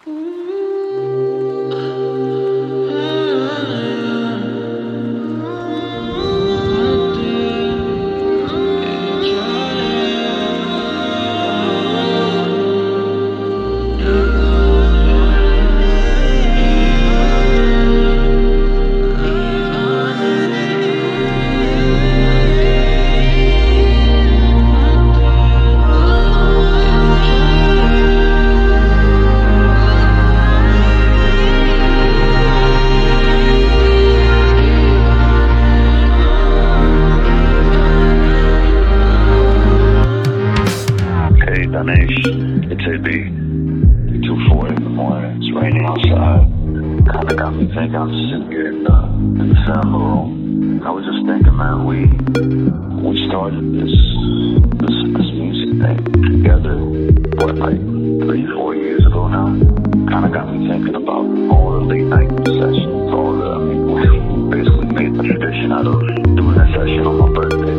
Ganesh, it's AB. 2:40 in the morning. It's raining outside. Kinda got me thinking. I'm sitting here in the cinema room. I was just thinking, man, we started this music thing together. What, like 3-4 years ago now? Kinda got me thinking about all the late night sessions. We basically made a tradition out of doing a session on my birthday.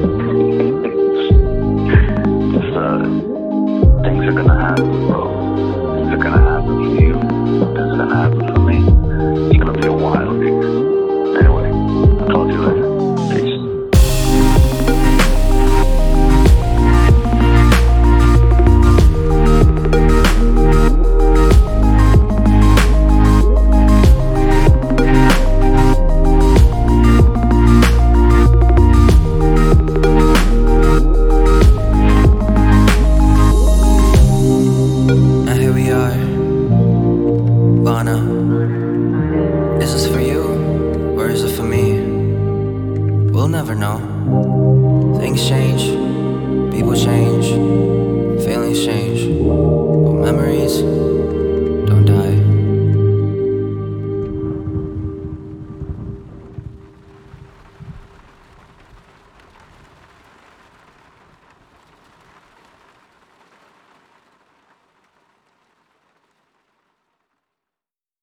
Things are gonna happen, bro. Things are gonna happen for you. Things are gonna happen for me. It's gonna be a wild year. Anyway, I'll talk to you later. Peace. Is this for you, or is it for me? We'll never know. Things change, people change, feelings change, but memories